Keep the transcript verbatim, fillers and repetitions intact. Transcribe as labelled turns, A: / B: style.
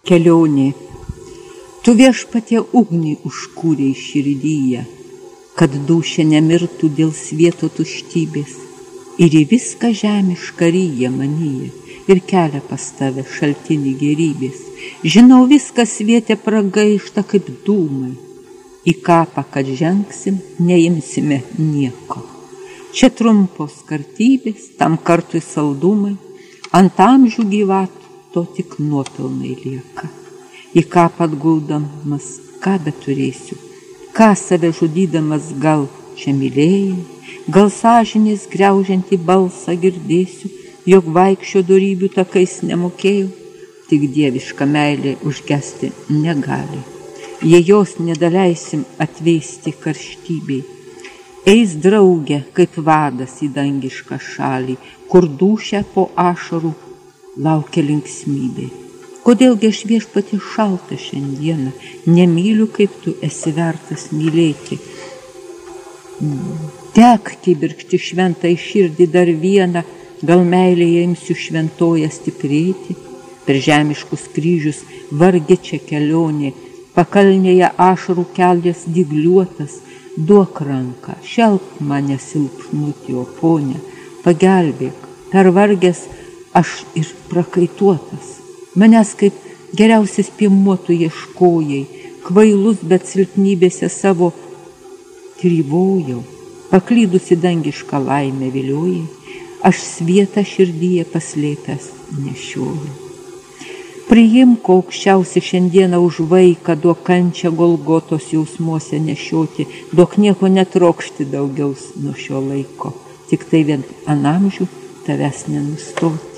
A: kelionė. Tu viešpatie ugnį užkūrei širdyje, kad dūšia nemirtų dėl svieto tuštybės, ir į viską žemišką ryja manyje, ir kelia pas tave šaltinį gerybės. Žinau, viskas svietė pragaišta kaip dūmai, į kapą, kad žengsim, neimsime nieko. Čia trumpos kartybės, tam kartui saldumai, ant amžių gyvatų to tik nuopilnai lieka. Į kapą atguldamas, ką beturėsiu, ką save žudydamas gal čia mylėjai, gal sąžinės griaužiantį balsą girdėsiu, jog vaikščio dorybių takais nemokėjau, tik dieviška meilė užgesti negali. Jei jos nedaleisim atveisti karštybei, eis draugė kaip vadas į dangišką šalį, kur dūšia po ašarų laukia linksmybė. Kodėlgi aš viešpatie šalta šiandieną, nemyliu, kaip tu esi vertas mylėti. Tek kibirkšti šventai širdį dar vieną, gal meilėje imsiu šventoje stiprėti. Per žemiškus kryžius vargi čia kelionė, pakalnėje ašarų kelias dygliuotas. Duok ranką, šelp mane silpnutį, o ponia, pagelbėk, pervargęs aš ir prakaituotas. Manęs kaip geriausias piemuotų ieškojai, kvailus, bet silpnybėse savo trivojau, paklydusi dangišką laimę viliojai, aš svietą širdyje paslėpęs nešioju. Priimk aukščiausia šiandieną už vaiką, duok kančią Golgotos jausmuose nešioti, duok nieko netrokšti daugiau nuo šio laiko, tik tai vien anamžių tavęs nenustoti.